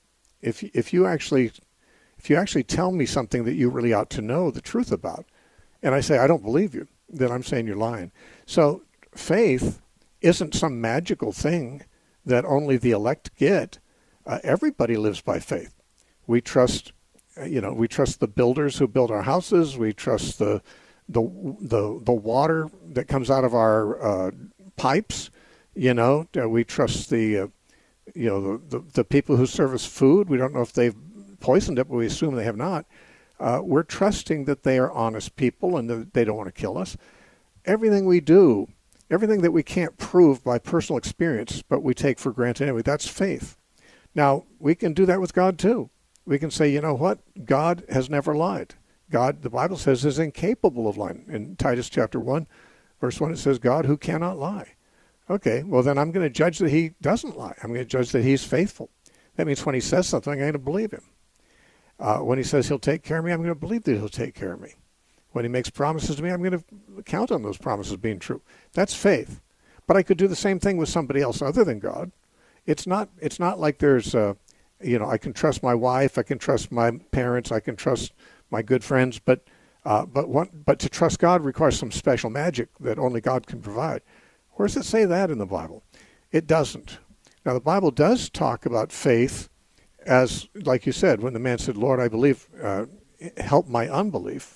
Speaker 1: If if you actually if you actually tell me something that you really ought to know the truth about, and I say I don't believe you, then I'm saying you're lying. So faith isn't some magical thing that only the elect get. Uh, everybody lives by faith. We trust. You know, we trust the builders who build our houses. We trust the the the the water that comes out of our uh, pipes. You know, we trust the uh, you know the, the the people who serve us food. We don't know if they've poisoned it, but we assume they have not. Uh, we're trusting that they are honest people and that they don't want to kill us. Everything we do, everything that we can't prove by personal experience, but we take for granted anyway, that's faith. Now, we can do that with God too. We can say, you know what? God has never lied. God, the Bible says, is incapable of lying. In Titus chapter one, verse one, it says, God who cannot lie. Okay, well then I'm going to judge that he doesn't lie. I'm going to judge that he's faithful. That means when he says something, I'm going to believe him. Uh, when he says he'll take care of me, I'm going to believe that he'll take care of me. When he makes promises to me, I'm going to count on those promises being true. That's faith. But I could do the same thing with somebody else other than God. It's not, it's not like there's... Uh, You know, I can trust my wife, I can trust my parents, I can trust my good friends, but uh, but one, but to trust God requires some special magic that only God can provide. Where does it say that in the Bible? It doesn't. Now, the Bible does talk about faith as, like you said, when the man said, Lord, I believe, uh, help my unbelief.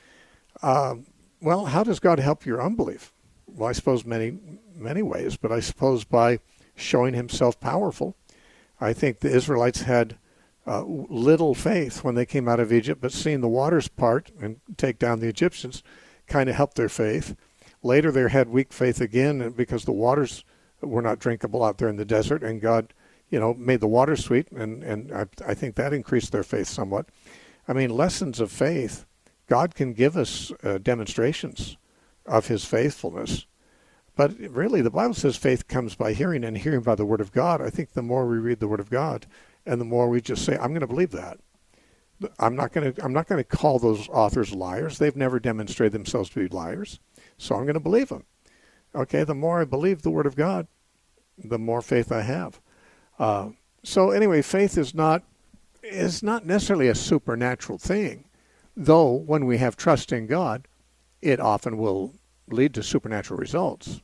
Speaker 1: Uh, well, how does God help your unbelief? Well, I suppose many, many ways, but I suppose by showing himself powerful. I think the Israelites had uh, little faith when they came out of Egypt, but seeing the waters part and take down the Egyptians kind of helped their faith. Later, they had weak faith again because the waters were not drinkable out there in the desert, and God, you know, made the water sweet, and, and I, I think that increased their faith somewhat. I mean, lessons of faith, God can give us uh, demonstrations of his faithfulness, But really, the Bible says faith comes by hearing, and hearing by the Word of God. I think the more we read the Word of God, and the more we just say, I'm going to believe that. I'm not going to I'm not going to call those authors liars. They've never demonstrated themselves to be liars. So I'm going to believe them. Okay, the more I believe the Word of God, the more faith I have. Uh, so anyway, faith is not is not necessarily a supernatural thing, though when we have trust in God, it often will lead to supernatural results.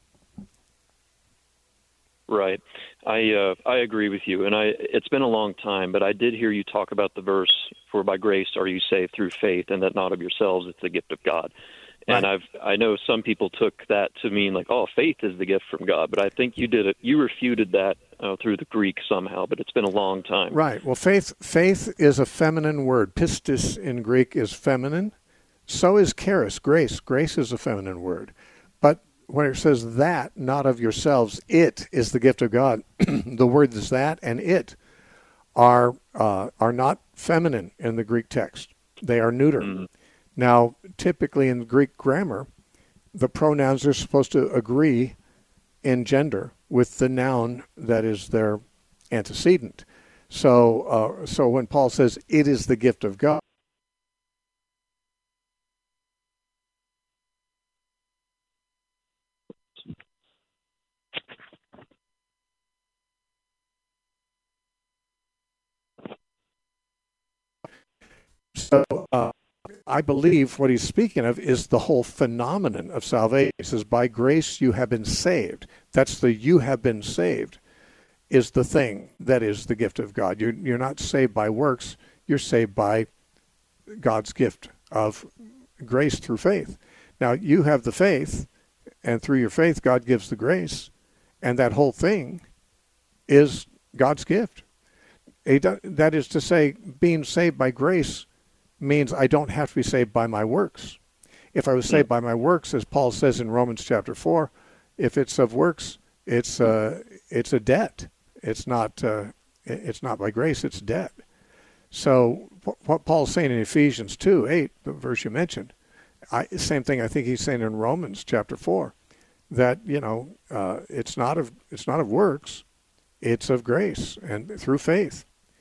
Speaker 8: Right. I uh, I agree with you, and I it's been a long time, but I did hear you talk about the verse, "For by grace are you saved through faith, and that not of yourselves, it's the gift of God." And
Speaker 1: Right.
Speaker 8: I've I know some people took that to mean like, oh, faith is the gift from God, but I think you did it. You refuted that uh, through the Greek somehow, but it's been a long time.
Speaker 1: Right. Well, faith faith is a feminine word. Pistis in Greek is feminine. So is charis, grace. Grace is a feminine word. But when it says that, not of yourselves, it is the gift of God. The words that and it are uh, are not feminine in the Greek text. They are neuter. Mm. Now, typically in Greek grammar, the pronouns are supposed to agree in gender with the noun that is their antecedent. So, uh, so when Paul says it is the gift of God, so uh, I believe what he's speaking of is the whole phenomenon of salvation. He says, by grace you have been saved. That's the you have been saved is the thing that is the gift of God. You're, you're not saved by works. You're saved by God's gift of grace through faith. Now, you have the faith, and through your faith, God gives the grace, and that whole thing is God's gift. That is to say, being saved by grace means I don't have to be saved by my works. If I was saved by my works, as Paul says in Romans chapter four, if it's of works, it's uh, it's a debt. It's not uh, it's not by grace, it's debt. So what Paul's saying in Ephesians two eight, the verse you mentioned, I, same thing I think he's saying in Romans chapter four, that you know uh, it's not of it's not of works, it's of grace and through faith.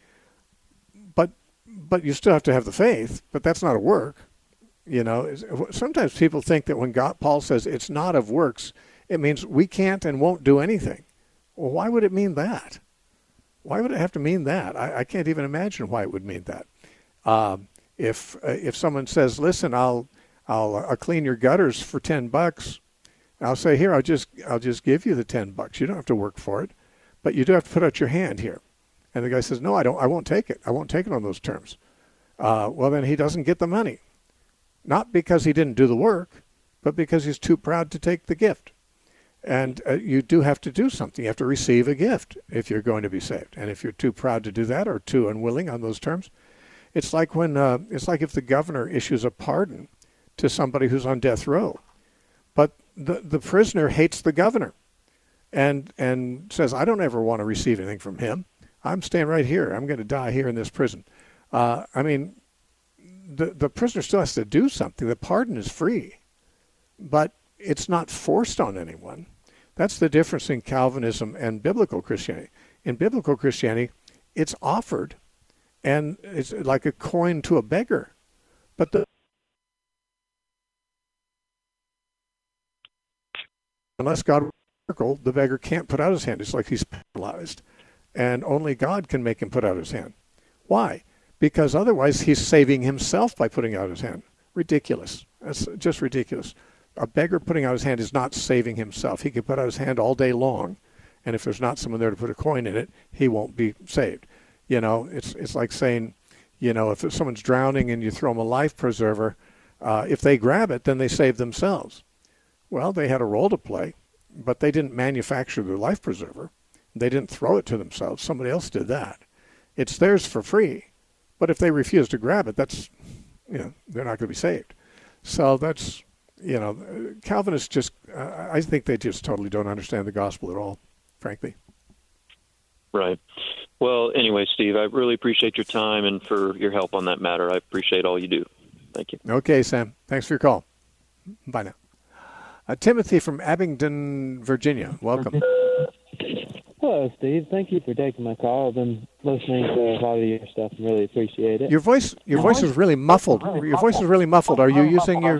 Speaker 1: But but you still have to have the faith, but that's not a work. You know, sometimes people think that when God, Paul says it's not of works, it means we can't and won't do anything. Well, why would it mean that? Why would it have to mean that? I, I can't even imagine why it would mean that. Um, if uh, if someone says, "Listen, I'll I'll I'll clean your gutters for ten bucks," I'll say, "Here, I'll just I'll just give you the ten bucks. You don't have to work for it, but you do have to put out your hand here." And the guy says, "No, I don't. I won't take it. I won't take it on those terms." Uh, well, then he doesn't get the money. Not because he didn't do the work, but because he's too proud to take the gift. And uh, you do have to do something. You have to receive a gift if you're going to be saved. And if you're too proud to do that or too unwilling on those terms, it's like when uh, it's like if the governor issues a pardon to somebody who's on death row, but the the prisoner hates the governor, and and says, "I don't ever want to receive anything from him. I'm staying right here. I'm going to die here in this prison." Uh, I mean. The, the prisoner still has to do something. The pardon is free, but it's not forced on anyone. That's the difference in Calvinism and biblical Christianity. In biblical Christianity, it's offered, and it's like a coin to a beggar. But the unless God works a miracle, the beggar can't put out his hand. It's like he's paralyzed, and only God can make him put out his hand. Why? Because otherwise he's saving himself by putting out his hand. Ridiculous. That's just ridiculous. A beggar putting out his hand is not saving himself. He can put out his hand all day long, and if there's not someone there to put a coin in it, he won't be saved. You know, it's it's like saying, you know, if someone's drowning and you throw them a life preserver, uh, if they grab it, then they save themselves. Well, they had a role to play, but they didn't manufacture the life preserver. They didn't throw it to themselves. Somebody else did that. It's theirs for free. But if they refuse to grab it, that's, you know, they're not going to be saved. So that's, you know, Calvinists just, uh, I think they just totally don't understand the gospel at all, frankly.
Speaker 8: Right. Well, anyway, Steve, I really appreciate your time and for your help on that matter. I appreciate all you do. Thank you.
Speaker 1: Okay, Sam. Thanks for your call. Bye now. Uh, Timothy from Abingdon, Virginia. Welcome.
Speaker 9: Hello, Steve. Thank you for taking my call. I've been listening to a lot of your stuff and really appreciate it.
Speaker 1: Your voice, your voice is really muffled. Your voice is really muffled. Are you using your?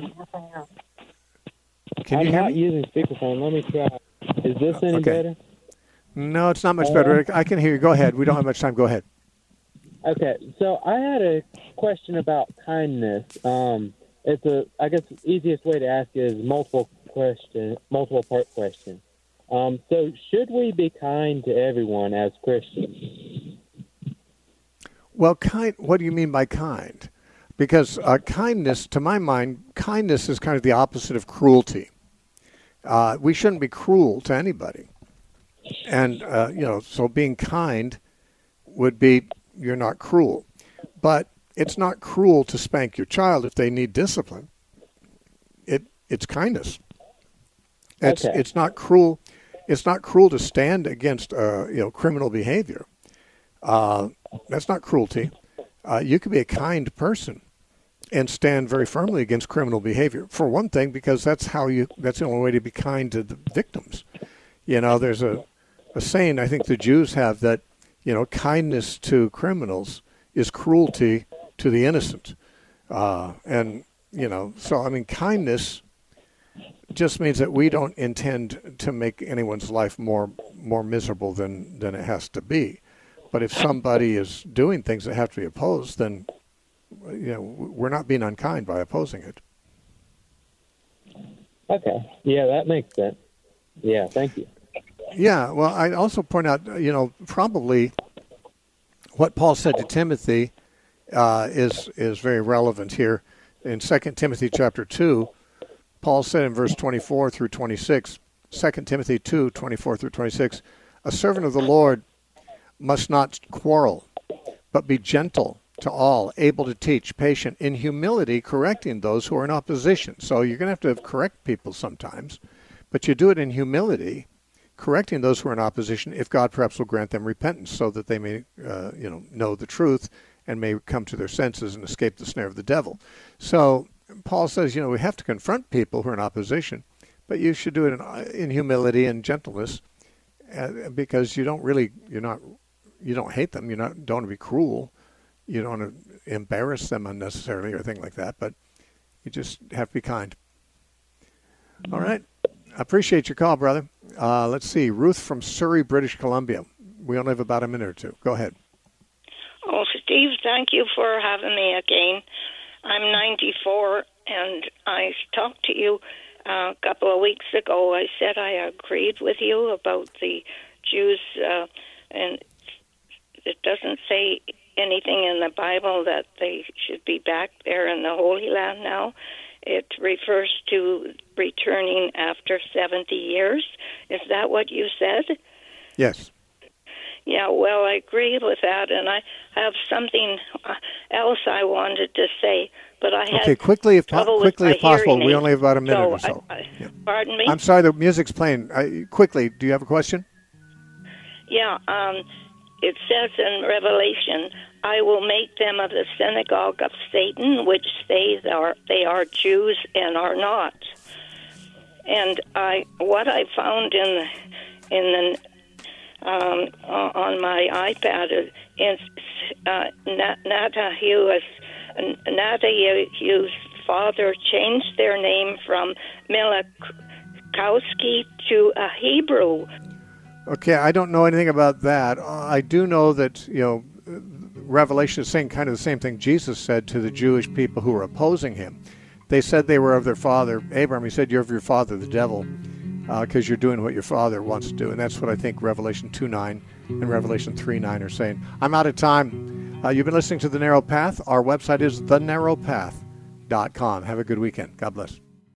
Speaker 1: Can you
Speaker 9: I'm
Speaker 1: hear
Speaker 9: not
Speaker 1: me?
Speaker 9: using speakerphone. Let me try. Is this any
Speaker 1: Okay.
Speaker 9: better?
Speaker 1: No, it's not much better. I can hear you. Go ahead. We don't have much time. Go ahead.
Speaker 9: Okay, so I had a question about kindness. Um, it's a, I guess, the easiest way to ask it is multiple question, multiple part question. Um, so, should we be kind to everyone as Christians?
Speaker 1: Well, kind. What do you mean by kind? Because uh, kindness, to my mind, kindness is kind of the opposite of cruelty. Uh, we shouldn't be cruel to anybody, and uh, you know, so being kind would be you're not cruel, but it's not cruel to spank your child if they need discipline. It it's kindness. It's
Speaker 9: Okay.
Speaker 1: it's not cruel. It's not cruel to stand against uh, you know criminal behavior. Uh, that's not cruelty. Uh, you can be a kind person and stand very firmly against criminal behavior. For one thing, because that's how you. That's the only way to be kind to the victims. You know, there's a, a saying I think the Jews have that you know kindness to criminals is cruelty to the innocent, uh, and you know so I mean kindness just means that we don't intend to make anyone's life more more miserable than than it has to be. But if somebody is doing things that have to be opposed, then you know we're not being unkind by opposing it.
Speaker 9: Okay. Yeah, that makes sense. Yeah, thank you.
Speaker 1: Yeah, well, I also point out, you know, probably what Paul said to Timothy uh, is is very relevant here. In Second Timothy chapter two, Paul said in verse twenty-four through twenty-six, Second Timothy two, twenty-four through twenty-six, a servant of the Lord must not quarrel, but be gentle to all, able to teach, patient, in humility, correcting those who are in opposition. So you're going to have to correct people sometimes, but you do it in humility, correcting those who are in opposition, if God perhaps will grant them repentance, so that they may, uh, you know, know the truth and may come to their senses and escape the snare of the devil. So Paul says, you know, we have to confront people who are in opposition, but you should do it in, in humility and gentleness, uh, because you don't really, you're not, you don't hate them, you not don't want to be cruel, you don't want to embarrass them unnecessarily or anything like that, but you just have to be kind. All right. I appreciate your call, brother. Uh, let's see. Ruth from Surrey, British Columbia. We only have about a minute or two. Go ahead.
Speaker 10: Oh, Steve, thank you for having me again. I'm ninety-four, and I talked to you uh, a couple of weeks ago. I said I agreed with you about the Jews, uh, and it doesn't say anything in the Bible that they should be back there in the Holy Land now. It refers to returning after seventy years. Is that what you said?
Speaker 1: Yes.
Speaker 10: Yeah, well, I agree with that, and I have something else I wanted to say, but I had
Speaker 1: okay, quickly if, po- quickly if possible. We only have about a minute
Speaker 10: so
Speaker 1: or so.
Speaker 10: I, I,
Speaker 1: yeah.
Speaker 10: Pardon me?
Speaker 1: I'm sorry, the music's playing. I, quickly, do you have a question?
Speaker 10: Yeah, um, it says in Revelation, I will make them of the synagogue of Satan, which say they are, they are Jews and are not. And I, what I found in in the um, on my iPad is uh, Natahu's Natahu's father changed their name from Milikowski to a Hebrew.
Speaker 1: Okay, I don't know anything about that. Uh, I do know that, you know, Revelation is saying kind of the same thing Jesus said to the Jewish people who were opposing him. They said they were of their father, Abraham. He said, you're of your father, the devil, because uh, you're doing what your father wants to do. And that's what I think Revelation two nine and Revelation three nine are saying. I'm out of time. Uh, you've been listening to The Narrow Path. Our website is the narrow path dot com. Have a good weekend. God bless.